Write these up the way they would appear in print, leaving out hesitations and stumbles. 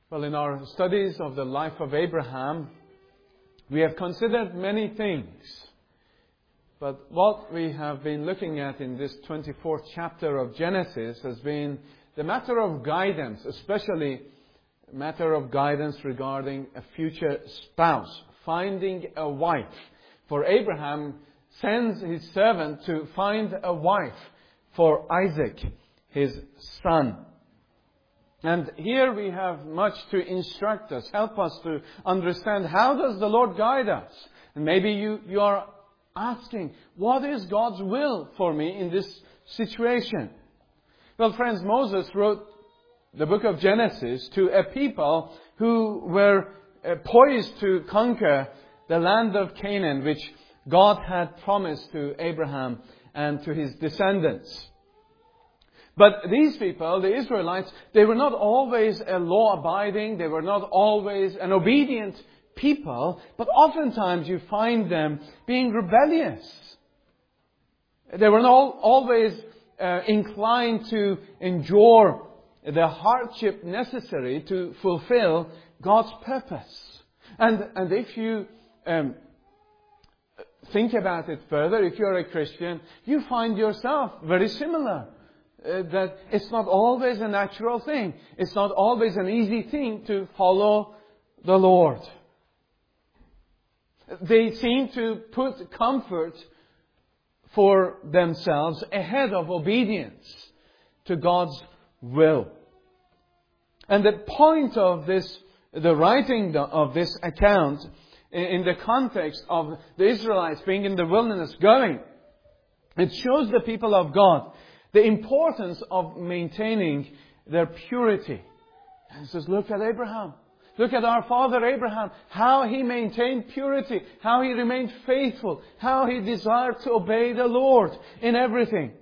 Well, in our studies of the life of Abraham, we have considered many things. But what we have been looking at in this 24th chapter of Genesis has been the matter of guidance, especially matter of guidance regarding a future spouse, finding a wife. For Abraham sends his servant to find a wife for Isaac, his son. And here we have much to instruct us, help us to understand how does the Lord guide us. And maybe you are asking, what is God's will for me in this situation? Well, friends, Moses wrote the book of Genesis to a people who were poised to conquer the land of Canaan, which God had promised to Abraham and to his descendants. But these people, the Israelites, they were not always a law-abiding, they were not always an obedient people, but oftentimes you find them being rebellious. They were not always inclined to endure the hardship necessary to fulfill God's purpose. And if you think about it further, if you're a Christian, you find yourself very similar. That it's not always a natural thing. It's not always an easy thing to follow the Lord. They seem to put comfort for themselves ahead of obedience to God's will. And the point of this, the writing of this account, in the context of the Israelites being in the wilderness going, it shows the people of God the importance of maintaining their purity. And it says, look at Abraham. Look at our father Abraham, how he maintained purity, how he remained faithful, how he desired to obey the Lord in everything.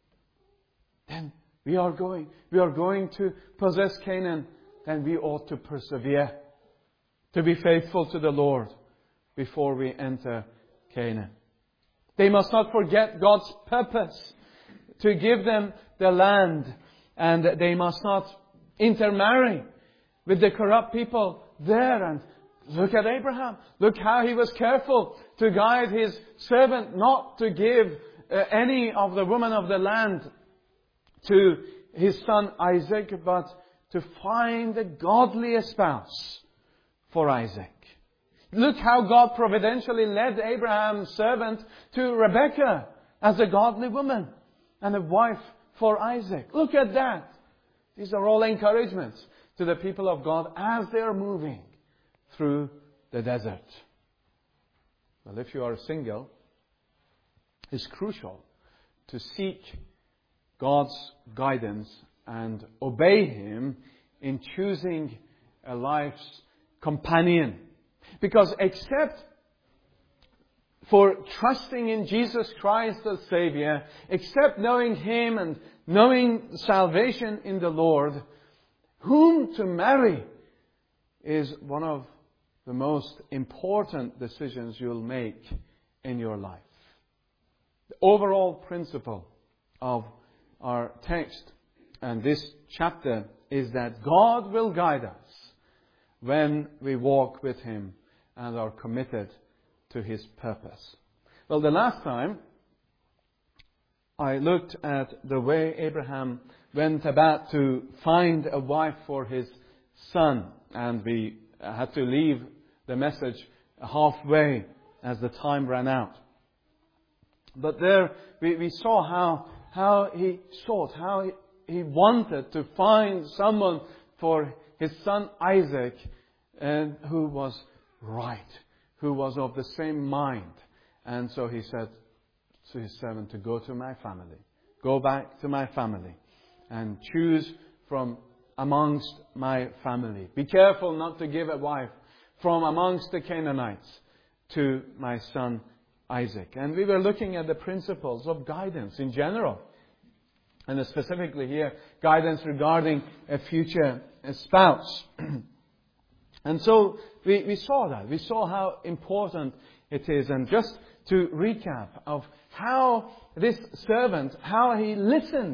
Then we are going to possess Canaan, then we ought to persevere, to be faithful to the Lord before we enter Canaan. They must not forget God's purpose to give them the land, and they must not intermarry with the corrupt people there. And look at Abraham. Look how he was careful to guide his servant not to give any of the women of the land to his son Isaac, but to find a godly spouse for Isaac. Look how God providentially led Abraham's servant to Rebekah as a godly woman and a wife for Isaac. Look at that. These are all encouragements to the people of God as they are moving through the desert. Well, if you are single, it's crucial to seek God's guidance and obey Him in choosing a life's companion. Because except for trusting in Jesus Christ as Savior, except knowing Him and knowing salvation in the Lord, whom to marry is one of the most important decisions you'll make in your life. The overall principle of our text and this chapter is that God will guide us when we walk with Him and are committed to His purpose. Well, the last time I looked at the way Abraham went about to find a wife for his son, and we had to leave the message halfway as the time ran out. But there we saw how he sought, how he wanted to find someone for his son Isaac, and who was right, who was of the same mind. And so he said to his servant to go to my family, go back to my family and choose from amongst my family. Be careful not to give a wife from amongst the Canaanites to my son Isaac. And we were looking at the principles of guidance in general. And specifically here, guidance regarding a future spouse. And so we saw that. We saw how important it is. And just to recap of how this servant, how he listened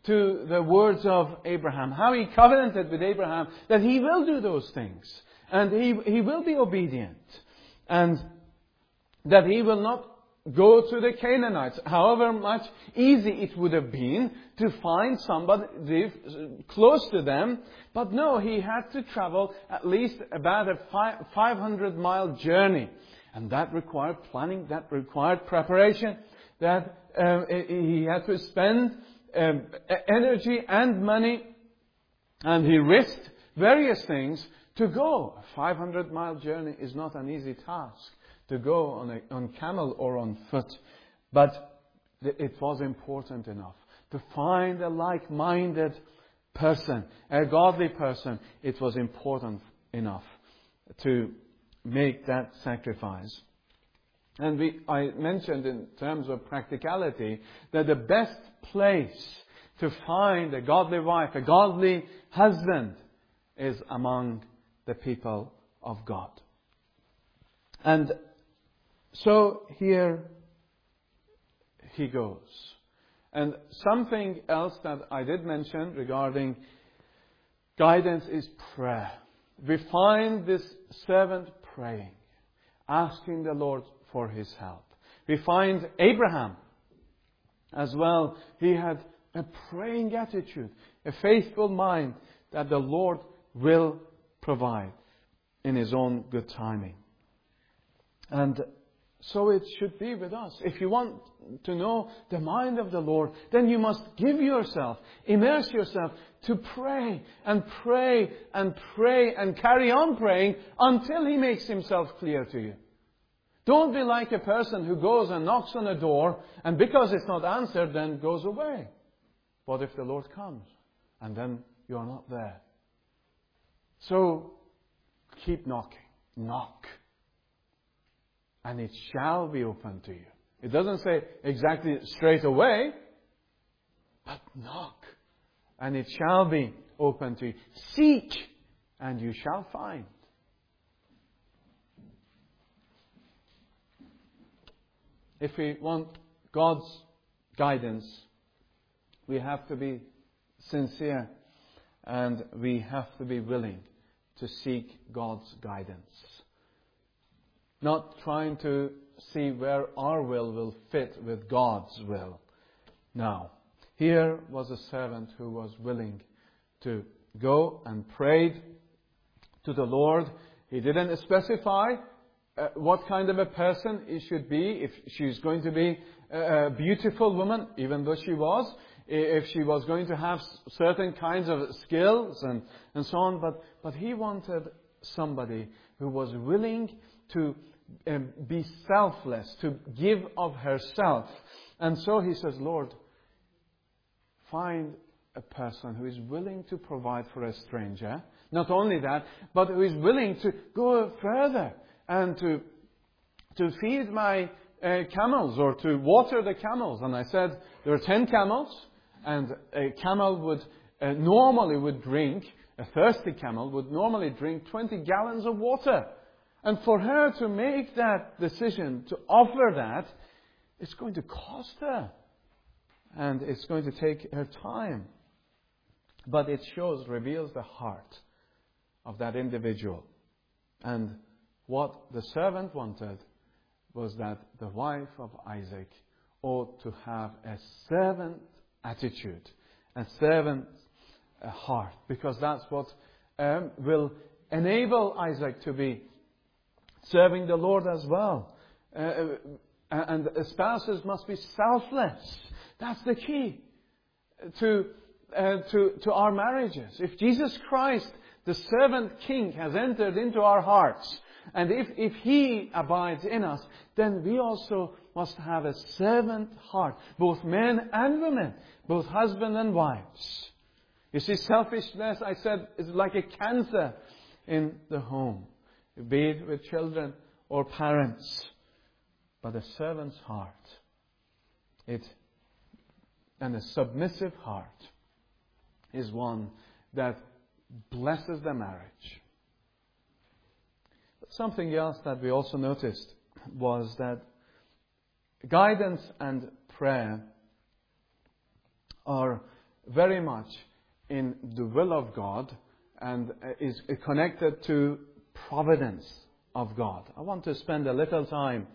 to the words of Abraham, how he covenanted with Abraham that he will do those things. And he will be obedient. And that he will not go to the Canaanites, however much easy it would have been to find somebody close to them. But no, he had to travel at least about a 500-mile journey. And that required planning, that required preparation, that he had to spend energy and money, and he risked various things to go. A 500-mile journey is not an easy task to go on camel or on foot. But it was important enough to find a like-minded person, a godly person. It was important enough to make that sacrifice. And I mentioned in terms of practicality that the best place to find a godly wife, a godly husband, is among the people of God. And so here he goes. And something else that I did mention regarding guidance is prayer. We find this servant praying, asking the Lord for His help. We find Abraham as well. He had a praying attitude, a faithful mind that the Lord will provide in His own good timing. And so it should be with us. If you want to know the mind of the Lord, then you must give yourself, immerse yourself to pray and pray and pray and carry on praying until He makes Himself clear to you. Don't be like a person who goes and knocks on a door and because it's not answered then goes away. What if the Lord comes and then you're not there? So keep knocking. Knock. And it shall be open to you. It doesn't say exactly straight away, but knock. And it shall be open to you. Seek, and you shall find. If we want God's guidance, we have to be sincere and we have to be willing to seek God's guidance. Not trying to see where our will fit with God's will. Now, here was a servant who was willing to go and prayed to the Lord. He didn't specify what kind of a person he should be. If she's going to be a beautiful woman, even though she was. If she was going to have certain kinds of skills and so on. But he wanted somebody who was willing to be selfless, to give of herself. And so he says, Lord, find a person who is willing to provide for a stranger. Not only that, but who is willing to go further and to feed my camels or to water the camels. And I said, there are 10 camels, and a camel would normally drink, a thirsty camel would normally drink 20 gallons of water. And for her to make that decision, to offer that, it's going to cost her. And it's going to take her time. But it reveals the heart of that individual. And what the servant wanted was that the wife of Isaac ought to have a servant attitude, a servant heart. Because that's what will enable Isaac to be serving the Lord as well. And spouses must be selfless. That's the key to our marriages. If Jesus Christ, the servant King, has entered into our hearts, and if He abides in us, then we also must have a servant heart. Both men and women, both husband and wives. You see, selfishness, I said, is like a cancer in the home. Be it with children or parents. But a servant's heart, and a submissive heart, is one that blesses the marriage. But something else that we also noticed was that guidance and prayer are very much in the will of God and is connected to providence of God. I want to spend a little time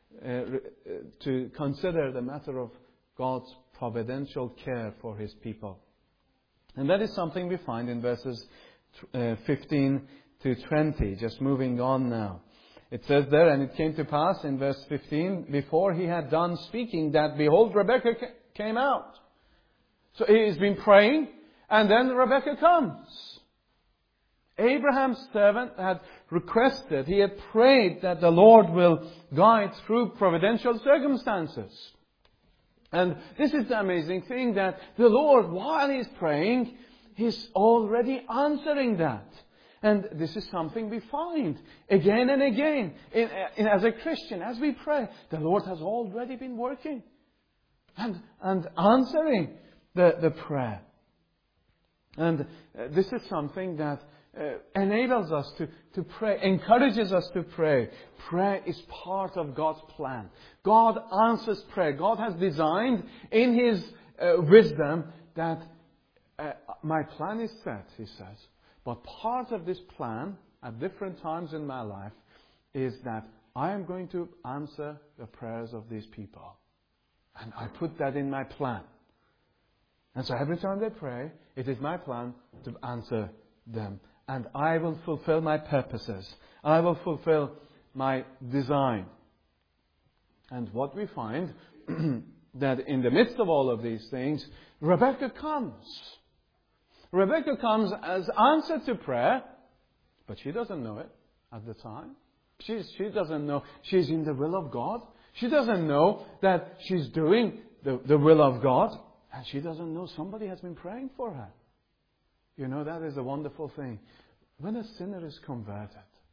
to consider the matter of God's providential care for His people. And that is something we find in verses 15 to 20. Just moving on now. It says there, and it came to pass in verse 15, before he had done speaking, that behold, Rebekah came out. So he has been praying, and then Rebekah comes. Abraham's servant had requested, he had prayed that the Lord will guide through providential circumstances. And this is the amazing thing, that the Lord, while He's praying, He's already answering that. And this is something we find again and again. As a Christian, as we pray, the Lord has already been working and answering the prayer. And this is something that enables us to pray, encourages us to pray. Prayer is part of God's plan. God answers prayer. God has designed in His wisdom that my plan is set, He says. But part of this plan, at different times in my life, is that I am going to answer the prayers of these people. And I put that in my plan. And so every time they pray, it is my plan to answer them. And I will fulfill my purposes. I will fulfill my design. And what we find, that in the midst of all of these things, Rebekah comes. Rebekah comes as answer to prayer, but she doesn't know it at the time. She doesn't know she's in the will of God. She doesn't know that she's doing the will of God. And she doesn't know somebody has been praying for her. You know, that is a wonderful thing. When a sinner is converted,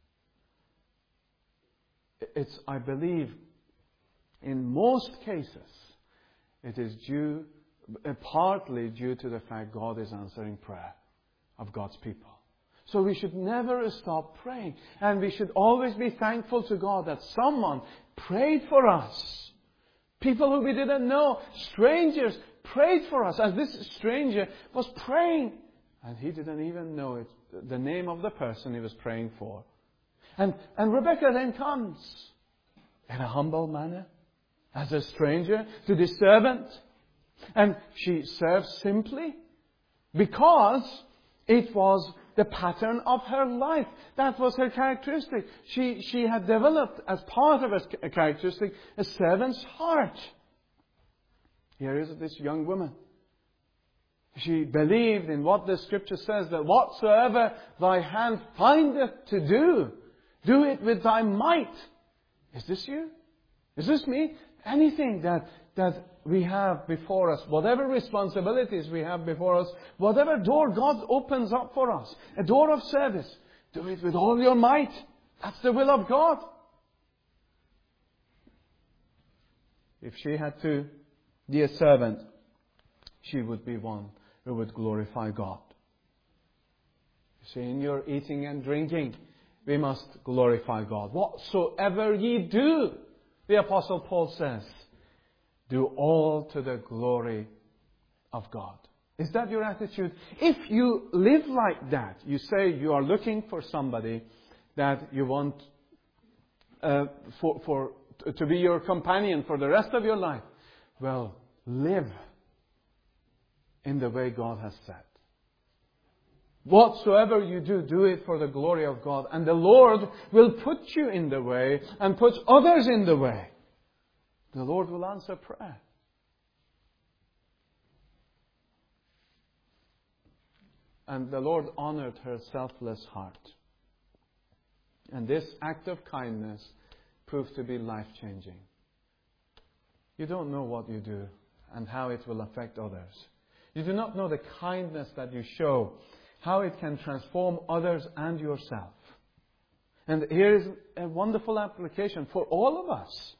it's, I believe, in most cases, it is partly due to the fact God is answering prayer of God's people. So we should never stop praying. And we should always be thankful to God that someone prayed for us. People who we didn't know, strangers, prayed for us. As this stranger was praying. And he didn't even know it, the name of the person he was praying for. And Rebekah then comes in a humble manner as a stranger to this servant. And she serves simply because it was the pattern of her life. That was her characteristic. She had developed as part of her characteristic a servant's heart. Here is this young woman. She believed in what the Scripture says, that whatsoever thy hand findeth to do, do it with thy might. Is this you? Is this me? Anything that we have before us, whatever responsibilities we have before us, whatever door God opens up for us, a door of service, do it with all your might. That's the will of God. If she had to be a servant, she would be one who would glorify God. You see, in your eating and drinking, we must glorify God. Whatsoever ye do, the Apostle Paul says, do all to the glory of God. Is that your attitude? If you live like that, you say you are looking for somebody that you want to be your companion for the rest of your life. Well, live in the way God has said. Whatsoever you do, do it for the glory of God. And the Lord will put you in the way and put others in the way. The Lord will answer prayer. And the Lord honored her selfless heart. And this act of kindness proved to be life-changing. You don't know what you do and how it will affect others. You do not know the kindness that you show, how it can transform others and yourself. And here is a wonderful application for all of us.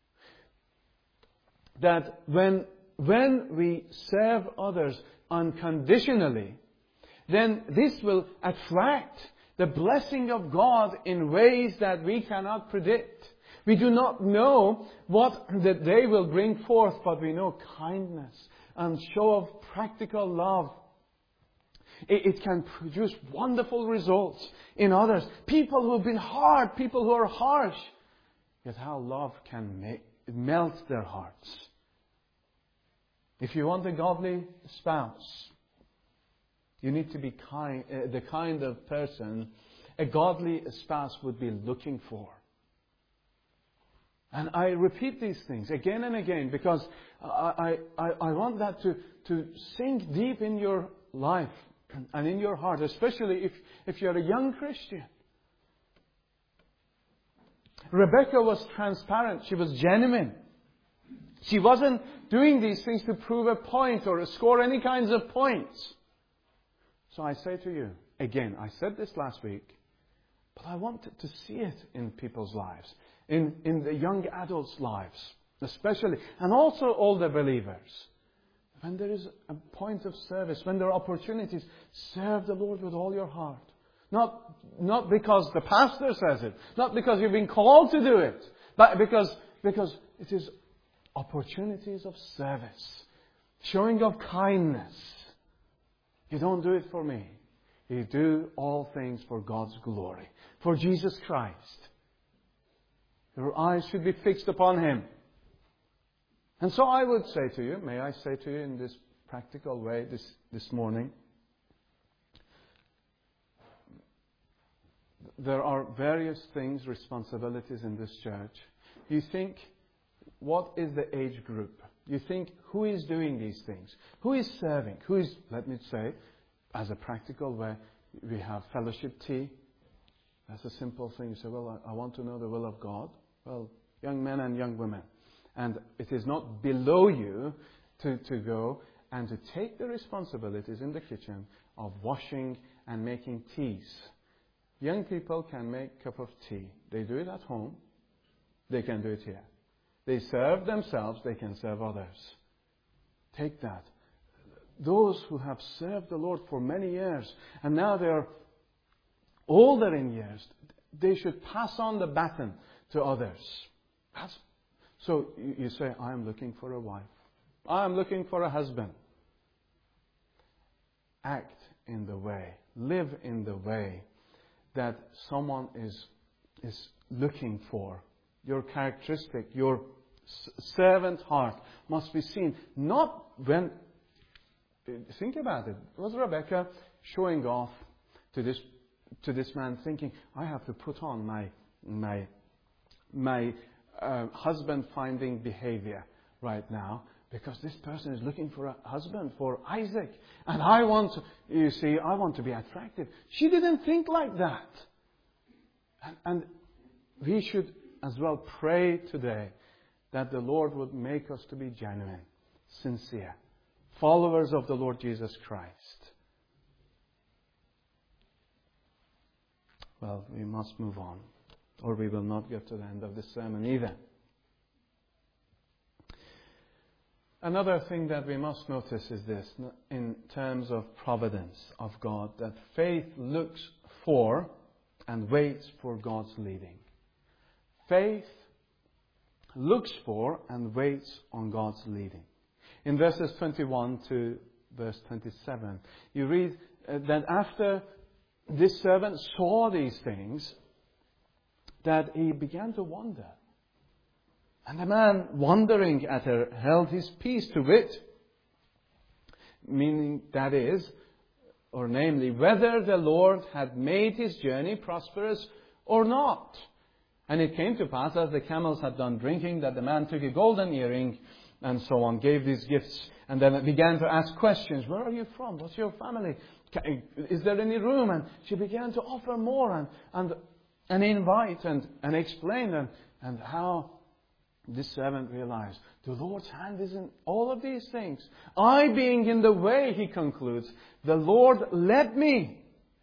That when we serve others unconditionally, then this will attract the blessing of God in ways that we cannot predict. We do not know what the day will bring forth, but we know kindness and show of practical love, it can produce wonderful results in others. People who have been hard, people who are harsh. Yet how love can melt their hearts. If you want a godly spouse, you need to be the kind of person a godly spouse would be looking for. And I repeat these things again and again because I want that to sink deep in your life and in your heart, especially if you're a young Christian. Rebecca was transparent. She was genuine. She wasn't doing these things to prove a point or score any kinds of points. So I say to you, again, I said this last week, but I want to see it in people's lives, in the young adults' lives, especially, and also older believers. When there is a point of service, when there are opportunities, serve the Lord with all your heart. Not because the pastor says it, not because you've been called to do it, but because it is opportunities of service, showing of kindness. You don't do it for me. You do all things for God's glory, for Jesus Christ. Your eyes should be fixed upon Him. And so I would say to you, may I say to you in this practical way this morning, there are various things, responsibilities in this church. You think, what is the age group? You think, who is doing these things? Who is serving? Who is, let me say, as a practical way, we have fellowship tea. That's a simple thing. You say, well, I want to know the will of God. Well, young men and young women. And it is not below you to go and to take the responsibilities in the kitchen of washing and making teas. Young people can make a cup of tea. They do it at home. They can do it here. They serve themselves. They can serve others. Take that. Those who have served the Lord for many years and now they are older in years, they should pass on the baton to others. So you say, I am looking for a wife. I am looking for a husband. Act in the way, live in the way that someone is looking for. Your characteristic, your servant heart must be seen. Not when, think about it. Was Rebecca showing off to this man, thinking, I have to put on my husband-finding behavior right now because this person is looking for a husband for Isaac. And I want to be attractive. She didn't think like that. And we should as well pray today that the Lord would make us to be genuine, sincere, followers of the Lord Jesus Christ. Well, we must move on, or we will not get to the end of this sermon either. Another thing that we must notice is this, in terms of providence of God, that faith looks for and waits for God's leading. Faith looks for and waits on God's leading. In verses 21 to verse 27, you read that after this servant saw these things, that he began to wonder. And the man, wondering at her, held his peace, to wit, meaning that is, or namely, whether the Lord had made his journey prosperous or not. And it came to pass, as the camels had done drinking, that the man took a golden earring and so on, gave these gifts, and then began to ask questions. Where are you from? What's your family? Is there any room? And she began to offer more and invite and explain and how this servant realized the Lord's hand is in all of these things. I being in the way, he concludes, the Lord led me.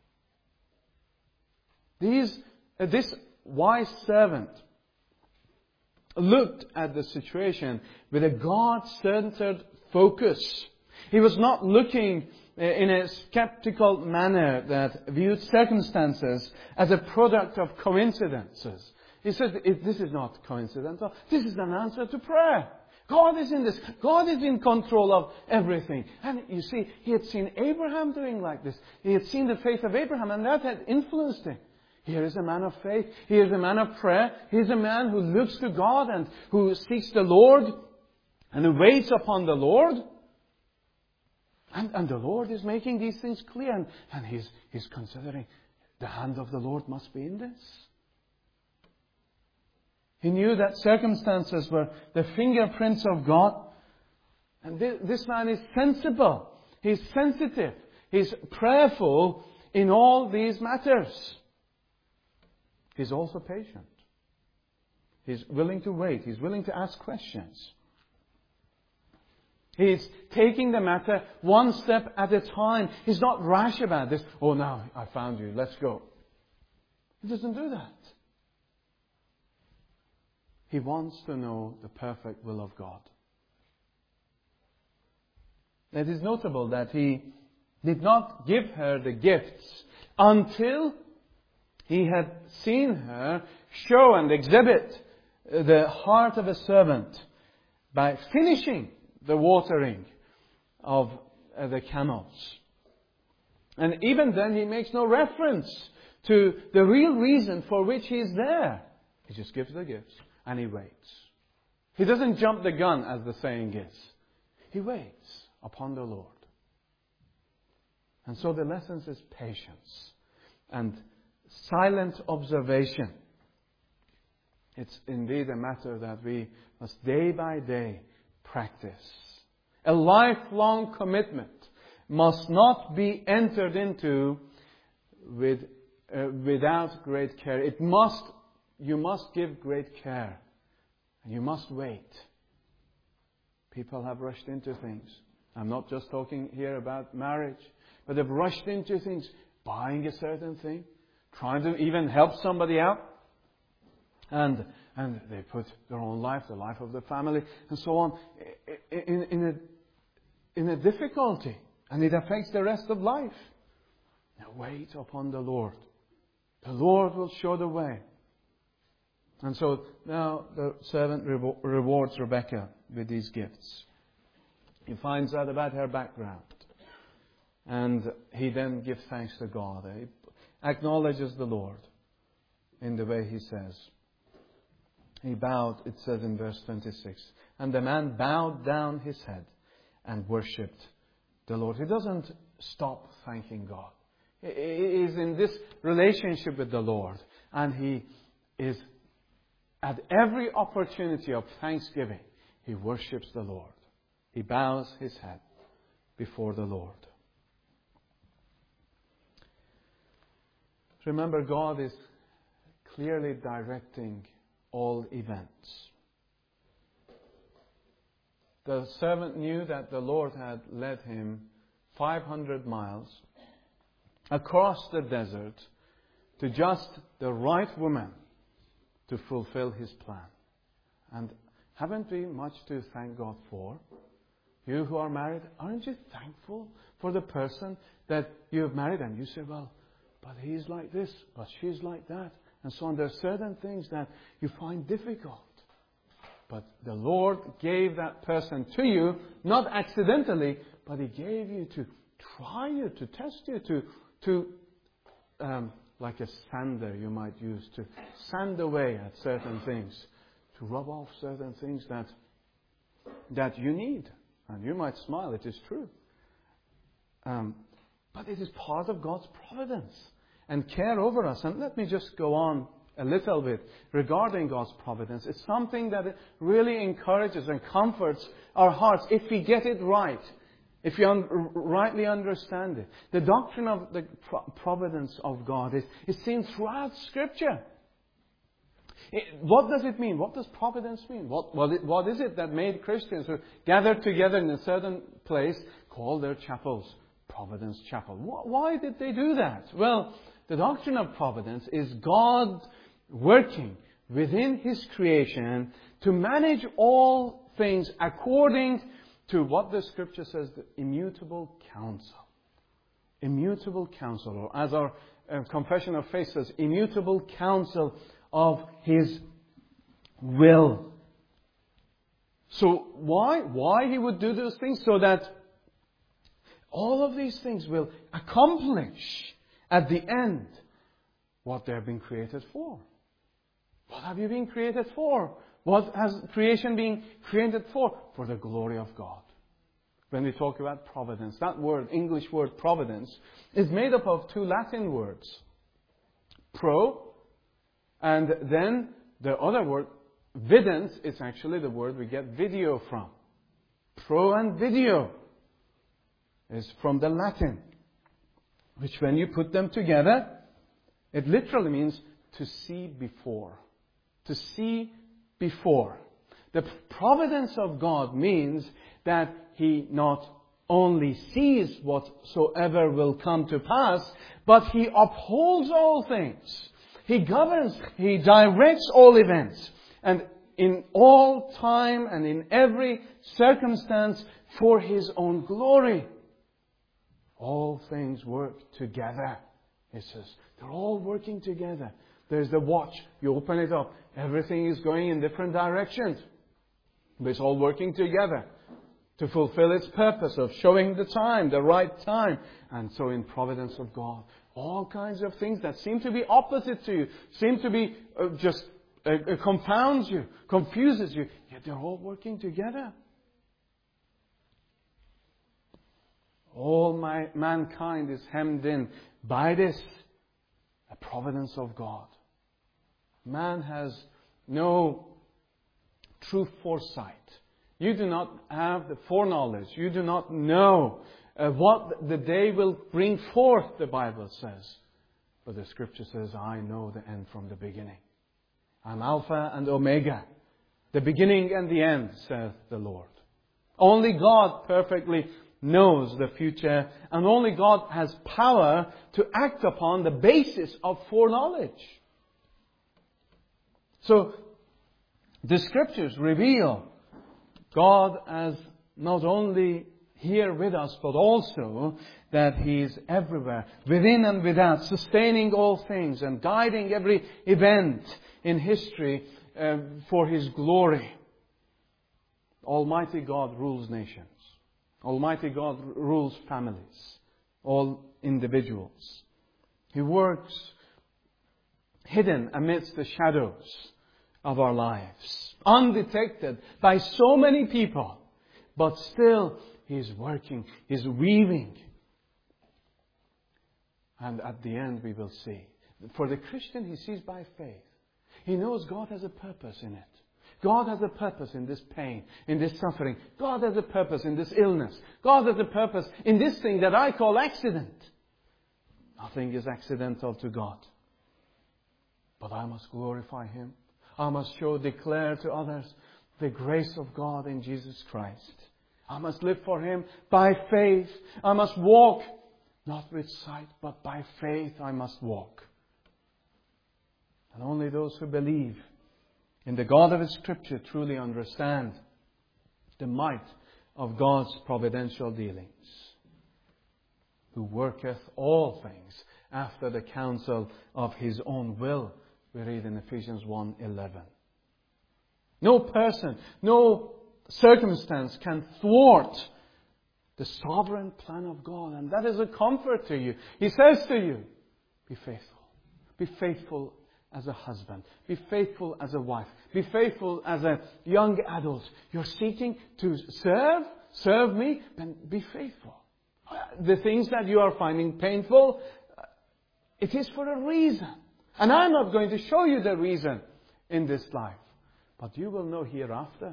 This wise servant looked at the situation with a God-centered focus. He was not looking in a skeptical manner that viewed circumstances as a product of coincidences. He said, this is not coincidental. This is an answer to prayer. God is in this. God is in control of everything. And you see, he had seen Abraham doing like this. He had seen the faith of Abraham, and that had influenced him. Here is a man of faith. Here is a man of prayer. He is a man who looks to God and who seeks the Lord and who waits upon the Lord. And the Lord is making these things clear. And he's considering the hand of the Lord must be in this. He knew that circumstances were the fingerprints of God. And this man is sensible. He's sensitive. He's prayerful in all these matters. He's also patient. He's willing to wait. He's willing to ask questions. He's taking the matter one step at a time. He's not rash about this. Oh, now I found you. Let's go. He doesn't do that. He wants to know the perfect will of God. It is notable that he did not give her the gifts until he had seen her show and exhibit the heart of a servant by finishing the watering of the camels. And even then he makes no reference to the real reason for which he is there. He just gives the gifts and he waits. He doesn't jump the gun, as the saying is. He waits upon the Lord. And so the lesson is patience and silent observation. It's indeed a matter that we must day by day practice. A lifelong commitment must not be entered into without great care. You must give great care. And you must wait. People have rushed into things. I'm not just talking here about marriage, but they've rushed into things, buying a certain thing, trying to even help somebody out. And they put their own life, the life of the family, and so on, in a difficulty. And it affects the rest of life. Now wait upon the Lord. The Lord will show the way. And so now the servant rewards Rebekah with these gifts. He finds out about her background. And he then gives thanks to God. He acknowledges the Lord in the way he says. He bowed, it says in verse 26. And the man bowed down his head and worshipped the Lord. He doesn't stop thanking God. He is in this relationship with the Lord. And he is, at every opportunity of thanksgiving, he worships the Lord. He bows his head before the Lord. Remember, God is clearly directing all events. The servant knew that the Lord had led him 500 miles across the desert to just the right woman to fulfill his plan. And haven't we much to thank God for? You who are married, aren't you thankful for the person that you have married? And you say, well, but he's like this, but she's like that, and so on. There are certain things that you find difficult. But the Lord gave that person to you, not accidentally, but He gave you to try you, to test you, to like a sander you might use, to sand away at certain things, to rub off certain things that you need. And you might smile, it is true. But it is part of God's providence and care over us. And let me just go on a little bit regarding God's providence. It's something that really encourages and comforts our hearts if we get it right, if we rightly understand it. The doctrine of the providence of God is seen throughout Scripture. What does it mean? What does providence mean? What is it that made Christians who gathered together in a certain place call their chapels Providence Chapel? Why did they do that? Well, the doctrine of providence is God working within His creation to manage all things according to what the Scripture says, the immutable counsel. Immutable counsel, or as our Confession of Faith says, immutable counsel of His will. So why He would do those things? So that all of these things will accomplish at the end what they have been created for. What have you been created for? What has creation been created for? For the glory of God. When we talk about providence, that word, English word providence, is made up of two Latin words. Pro, and then the other word, videns, is actually the word we get video from. Pro and video is from the Latin, which when you put them together, it literally means to see before. To see before. The providence of God means that He not only sees whatsoever will come to pass, but He upholds all things. He governs, He directs all events. And in all time and in every circumstance for His own glory. All things work together. It says, they're all working together. There's the watch. You open it up. Everything is going in different directions. But it's all working together to fulfill its purpose of showing the time, the right time. And so in providence of God, all kinds of things that seem to be opposite to you, seem to be confounds you, confuses you, yet they're all working together. All mankind is hemmed in by this, the providence of God. Man has no true foresight. You do not have the foreknowledge. You do not know what the day will bring forth, the Bible says. But the Scripture says, I know the end from the beginning. I'm Alpha and Omega, the beginning and the end, saith the Lord. Only God perfectly knows the future, and only God has power to act upon the basis of foreknowledge. So, the Scriptures reveal God as not only here with us, but also that He is everywhere, within and without, sustaining all things and guiding every event in history for His glory. Almighty God rules nations. Almighty God rules families, all individuals. He works hidden amidst the shadows of our lives, undetected by so many people, but still He's working, He's weaving. And at the end we will see. For the Christian, he sees by faith. He knows God has a purpose in it. God has a purpose in this pain, in this suffering. God has a purpose in this illness. God has a purpose in this thing that I call accident. Nothing is accidental to God. But I must glorify Him. I must declare to others the grace of God in Jesus Christ. I must live for Him by faith. I must walk, not with sight, but by faith I must walk. And only those who believe in the God of His Scripture truly understand the might of God's providential dealings. Who worketh all things after the counsel of His own will, we read in Ephesians 1:11. No person, no circumstance can thwart the sovereign plan of God. And that is a comfort to you. He says to you, be faithful. Be faithful as a husband. Be faithful as a wife. Be faithful as a young adult. You're seeking to serve me, then be faithful. The things that you are finding painful, it is for a reason. And I'm not going to show you the reason in this life. But you will know hereafter.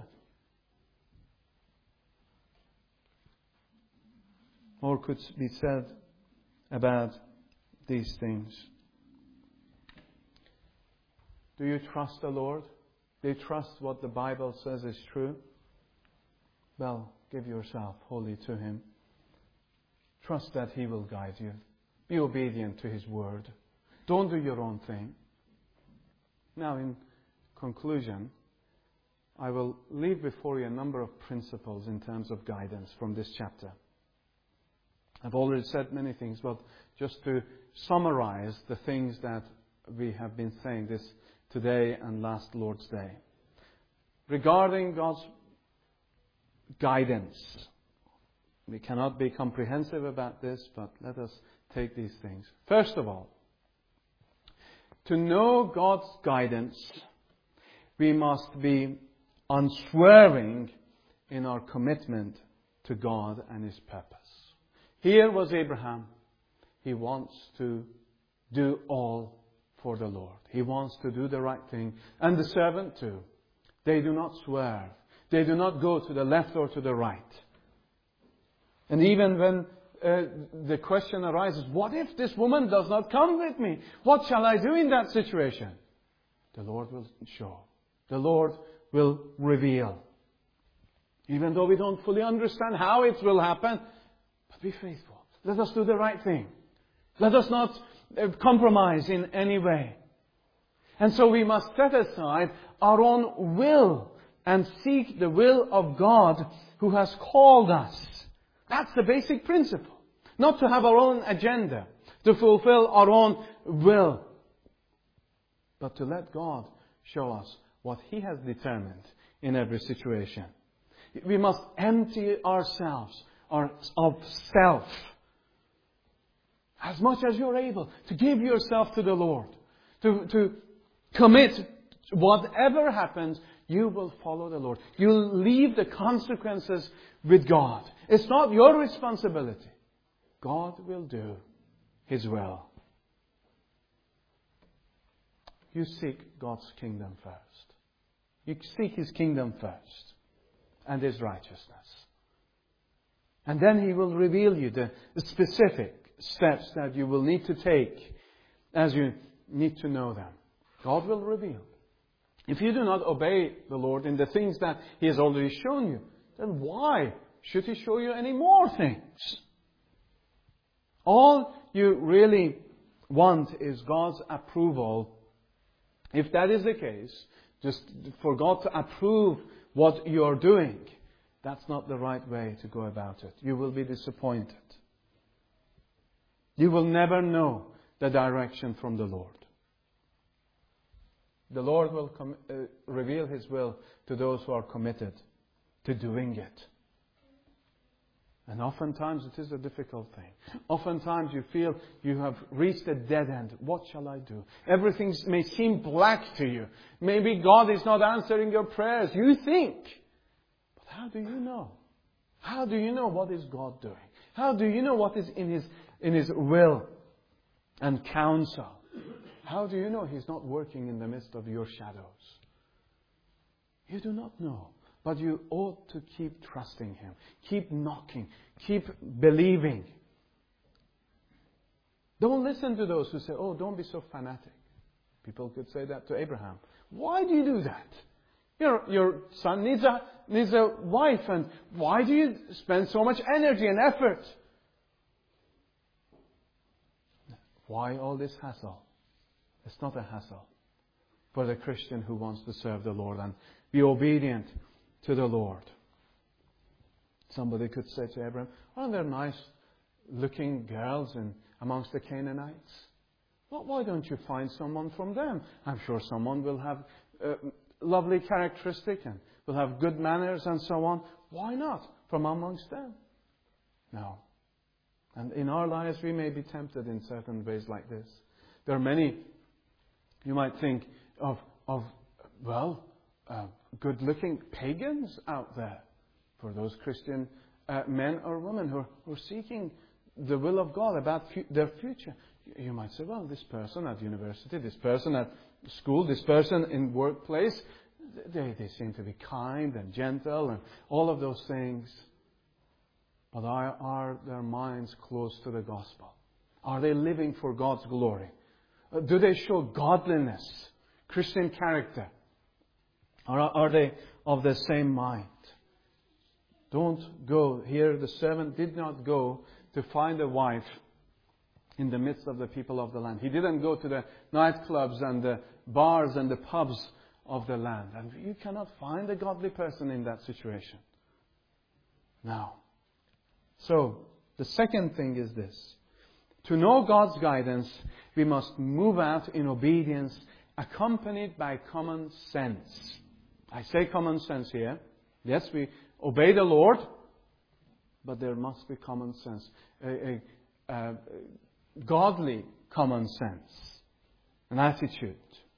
More could be said about these things. Do you trust the Lord? Do you trust what the Bible says is true? Well, give yourself wholly to Him. Trust that He will guide you. Be obedient to His word. Don't do your own thing. Now, in conclusion, I will leave before you a number of principles in terms of guidance from this chapter. I've already said many things, but just to summarize the things that we have been saying this today and last Lord's Day. Regarding God's guidance. We cannot be comprehensive about this, but let us take these things. First of all, to know God's guidance, we must be unswerving in our commitment to God and His purpose. Here was Abraham. He wants to do all for the Lord. He wants to do the right thing. And the servant too. They do not swerve. They do not go to the left or to the right. And even when the question arises, what if this woman does not come with me? What shall I do in that situation? The Lord will show. The Lord will reveal. Even though we don't fully understand how it will happen, but be faithful. Let us do the right thing. Let us not compromise in any way. And so we must set aside our own will and seek the will of God who has called us. That's the basic principle. Not to have our own agenda, to fulfill our own will, but to let God show us what He has determined in every situation. We must empty ourselves of self as much as you're able, to give yourself to the Lord, to commit. Whatever happens, you will follow the Lord. You'll leave the consequences with God. It's not your responsibility. God will do His will. You seek God's kingdom first. You seek His kingdom first and His righteousness. And then He will reveal you the specific steps that you will need to take as you need to know them. God will reveal. If you do not obey the Lord in the things that He has already shown you, then why should He show you any more things? All you really want is God's approval. If that is the case, just for God to approve what you are doing, that's not the right way to go about it. You will be disappointed. You will never know the direction from the Lord. The Lord will reveal His will to those who are committed to doing it. And oftentimes it is a difficult thing. Oftentimes you feel you have reached a dead end. What shall I do? Everything may seem black to you. Maybe God is not answering your prayers. You think. But how do you know? How do you know what is God doing? How do you know what is in His will and counsel? How do you know He's not working in the midst of your shadows? You do not know. But you ought to keep trusting Him. Keep knocking. Keep believing. Don't listen to those who say, oh, don't be so fanatic. People could say that to Abraham. Why do you do that? Your son needs a wife, and why do you spend so much energy and effort? Why all this hassle? It's not a hassle for the Christian who wants to serve the Lord and be obedient to the Lord. Somebody could say to Abraham, aren't there nice looking girls amongst the Canaanites? Well, why don't you find someone from them? I'm sure someone will have lovely characteristic and will have good manners and so on. Why not from amongst them? No. And in our lives we may be tempted in certain ways like this. There are many, you might think of good-looking pagans out there. For those Christian men or women who are seeking the will of God about their future. You might say, well, this person at university, this person at school, this person in workplace, they seem to be kind and gentle and all of those things. But are their minds close to the gospel? Are they living for God's glory? Do they show godliness, Christian character? Or are they of the same mind? Don't go. Here the servant did not go to find a wife in the midst of the people of the land. He didn't go to the nightclubs and the bars and the pubs of the land. And you cannot find a godly person in that situation. Now, so the second thing is this. To know God's guidance, we must move out in obedience accompanied by common sense. I say common sense here. Yes, we obey the Lord, but there must be common sense, a godly common sense, an attitude.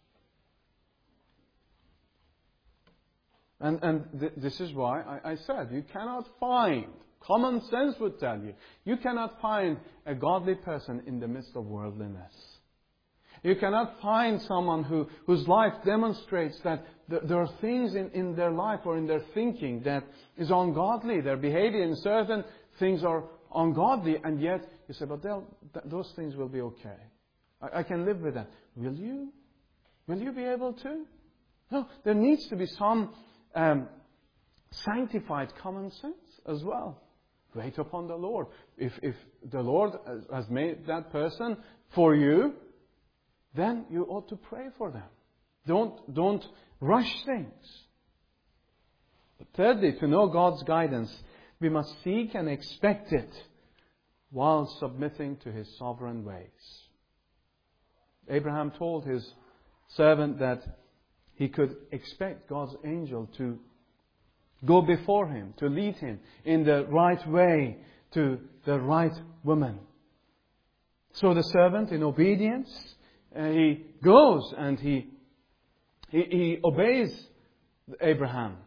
And this is why I said you cannot find, common sense would tell you, you cannot find a godly person in the midst of worldliness. You cannot find someone whose life demonstrates that there are things in their life or in their thinking that is ungodly. Their behavior in certain things are ungodly, and yet you say, but those things will be okay. I can live with that. Will you? Will you be able to? No, there needs to be some sanctified common sense as well. Wait upon the Lord. If the Lord has made that person for you, then you ought to pray for them. Don't rush things. But thirdly, to know God's guidance, we must seek and expect it while submitting to His sovereign ways. Abraham told his servant that he could expect God's angel to go before him, to lead him in the right way to the right woman. So the servant, in obedience, he goes and he obeys Abraham.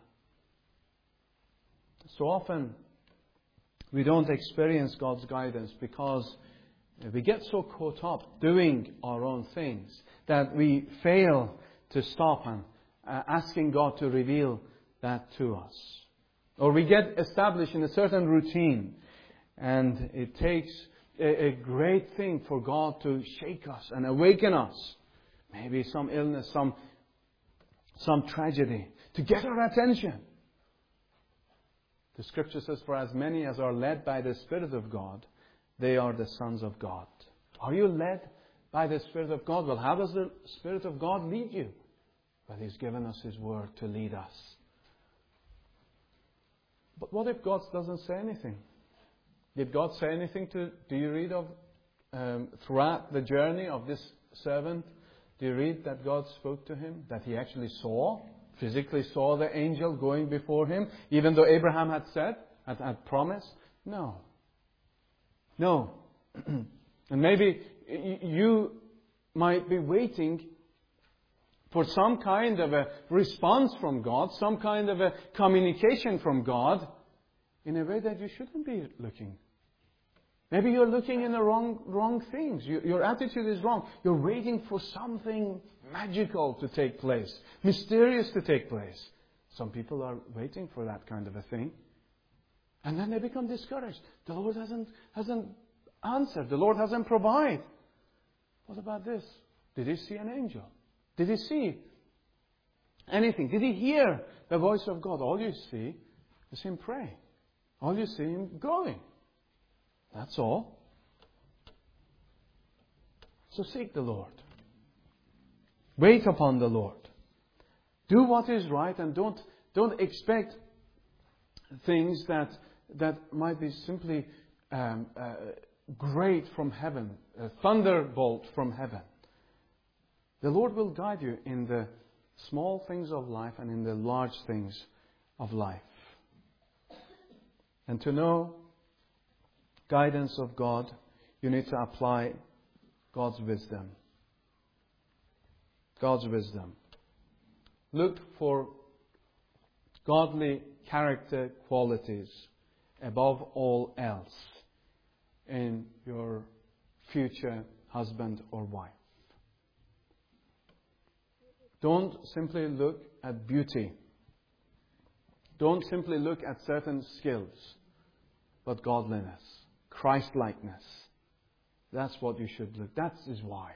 So often we don't experience God's guidance because we get so caught up doing our own things that we fail to stop and asking God to reveal that to us. Or we get established in a certain routine, and it takes a great thing for God to shake us and awaken us. Maybe some illness, some tragedy, to get our attention. The Scripture says, for as many as are led by the Spirit of God, they are the sons of God. Are you led by the Spirit of God? Well, how does the Spirit of God lead you? Well, He's given us His Word to lead us. But what if God doesn't say anything? Did God say anything do you read of throughout the journey of this servant? Do you read that God spoke to him? That he actually physically saw the angel going before him, even though Abraham had said, had promised? No. No. And maybe you might be waiting for some kind of a response from God, some kind of a communication from God, in a way that you shouldn't be looking. Maybe you're looking in the wrong things. Your attitude is wrong. You're waiting for something magical to take place, mysterious to take place. Some people are waiting for that kind of a thing. And then they become discouraged. The Lord hasn't answered. The Lord hasn't provided. What about this? Did he see an angel? Did he see anything? Did he hear the voice of God? All you see is him pray. All you see him going. That's all. So seek the Lord. Wait upon the Lord. Do what is right, and don't expect things that might be simply great from heaven, a thunderbolt from heaven. The Lord will guide you in the small things of life and in the large things of life. And to know guidance of God, you need to apply God's wisdom. God's wisdom. Look for godly character qualities above all else in your future husband or wife. Don't simply look at beauty. Don't simply look at certain skills, but godliness, Christ-likeness. That's what you should look. That is wise.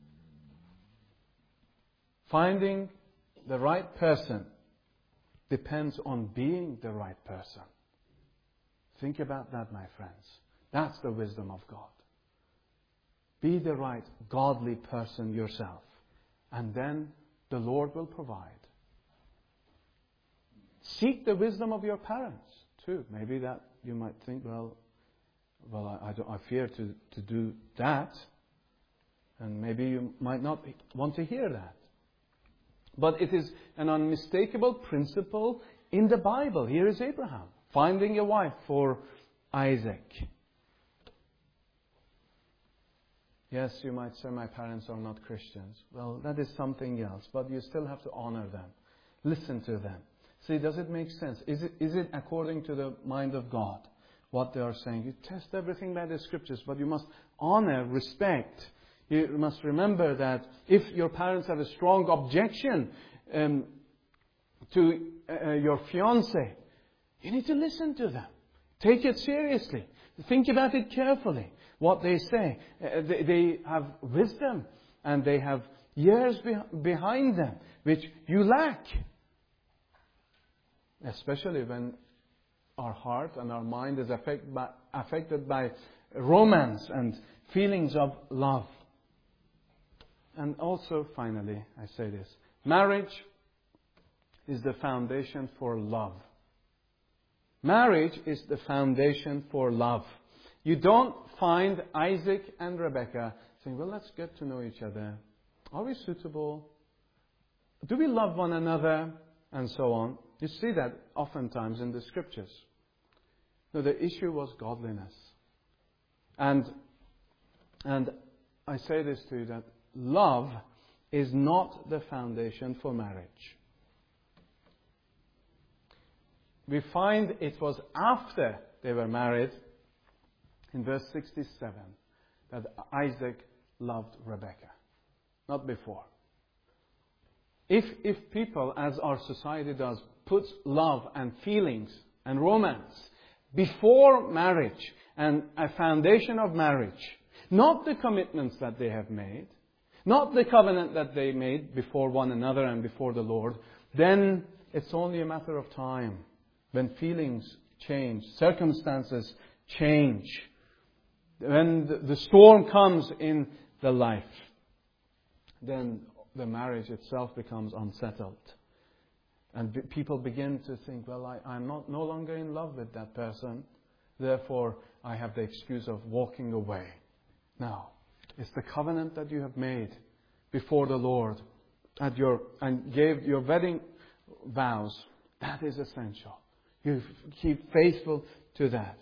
Finding the right person depends on being the right person. Think about that, my friends. That's the wisdom of God. Be the right, godly person yourself, and then the Lord will provide. Seek the wisdom of your parents too. Maybe that you might think, well, I fear to do that, and maybe you might not want to hear that. But it is an unmistakable principle in the Bible. Here is Abraham finding a wife for Isaac. Yes, you might say my parents are not Christians. Well, that is something else, but you still have to honor them. Listen to them. See, does it make sense? Is it according to the mind of God, what they are saying? You test everything by the Scriptures, but you must honor, respect. You must remember that if your parents have a strong objection to your fiancé, you need to listen to them. Take it seriously. Think about it carefully. What they say. They have wisdom and they have years behind them which you lack. Especially when our heart and our mind is affected by romance and feelings of love. And also, finally, I say this. Marriage is the foundation for love. Marriage is the foundation for love. You don't find Isaac and Rebekah saying, well, let's get to know each other. Are we suitable? Do we love one another? And so on. You see that oftentimes in the Scriptures. No, the issue was godliness. And I say this to you, that love is not the foundation for marriage. We find it was after they were married, in verse 67, that Isaac loved Rebekah, not before. If people, as our society does, put love and feelings and romance before marriage and a foundation of marriage, not the commitments that they have made, not the covenant that they made before one another and before the Lord, then it's only a matter of time. When feelings change, circumstances change, when the storm comes in the life, then the marriage itself becomes unsettled. And people begin to think, well, I'm no longer in love with that person, therefore I have the excuse of walking away. Now, it's the covenant that you have made before the Lord and gave your wedding vows. That is essential. You keep faithful to that.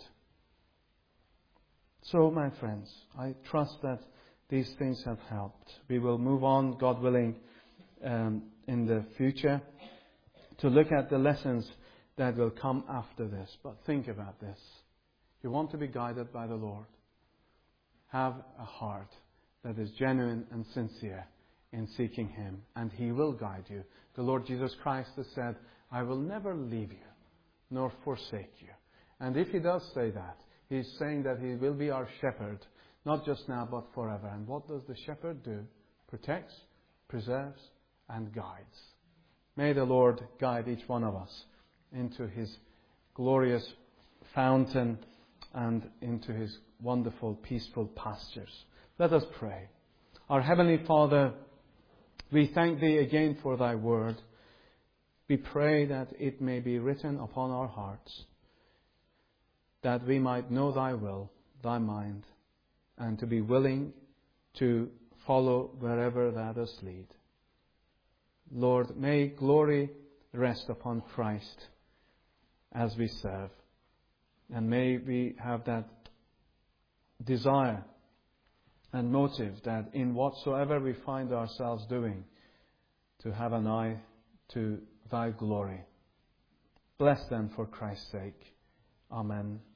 So, my friends, I trust that these things have helped. We will move on, God willing, in the future to look at the lessons that will come after this. But think about this. You want to be guided by the Lord. Have a heart that is genuine and sincere in seeking Him, and He will guide you. The Lord Jesus Christ has said, I will never leave you nor forsake you. And if He does say that, He's saying that He will be our shepherd, not just now but forever. And what does the shepherd do? Protects, preserves, and guides. May the Lord guide each one of us into His glorious fountain and into His wonderful, peaceful pastures. Let us pray. Our Heavenly Father, we thank Thee again for Thy word. We pray that it may be written upon our hearts, that we might know Thy will, Thy mind, and to be willing to follow wherever Thou dost lead. Lord, may glory rest upon Christ as we serve. And may we have that desire and motive that in whatsoever we find ourselves doing, to have an eye to Thy glory. Bless them for Christ's sake. Amen.